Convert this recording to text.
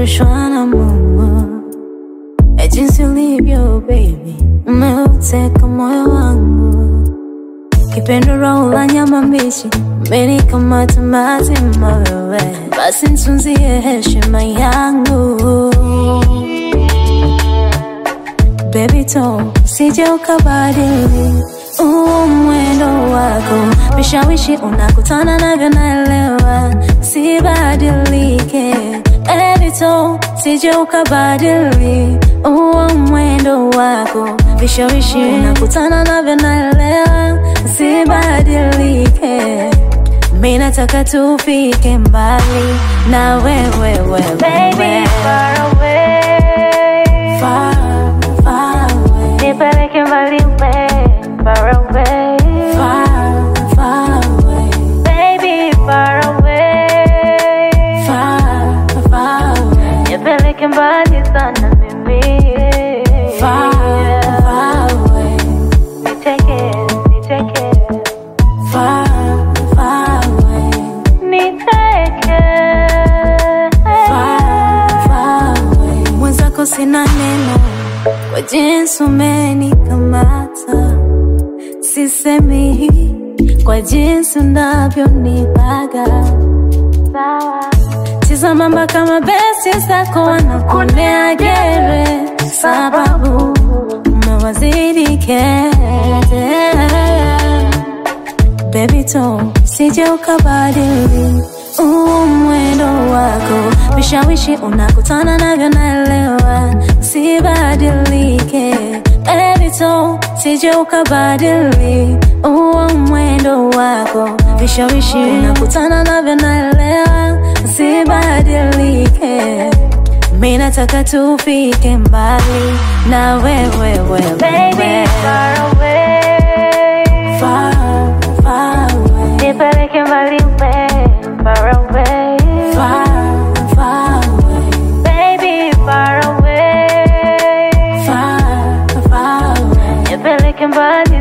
nimeshushwa na Mungu. Jinsi ulivyo baby, umeuteka moyo wangu. Kipendo roho la nyama mbichi, umenikamata mazima wewe. Basi nitunzie heshima yangu. Baby to, sije ukabadili mwendo wako. Vishawishi unakutana navyo naelewa, sibadilike. Baby to, sije ukabadili mwendo wako. Vishawishi unakutana navyo naelewa, sibadilike. Mimi nataka tufike mbali na wewe. Baby, far away. Far away. Nipeleke mbali far away. Far away. Baby, far away. Far away. Nipeleke mbali sana mimi. Far away. Niteke. Far away. Niteke. Far away. Mwenzako sina neno kwa jinsi umenikamata. Sisemi kwa jinsi unavyonipaga. Sawa. Tizama mpaka mabesti zako wanakunea gere, sababu umewazidi kete. Baby to, sije ukabadili mwendo wako. Vishawishi unakutana navyo naelewa, sibadilike. Baby to, sije ukabadili mwendo wako. Vishawishi unakutana navyo naelewa, sibadilike. Mimi nataka tufike mbali na wewe. Baby, far away. Far away. Nipeleke mbali far away. Far away. Baby, far away. Far away. Nipeleke mbali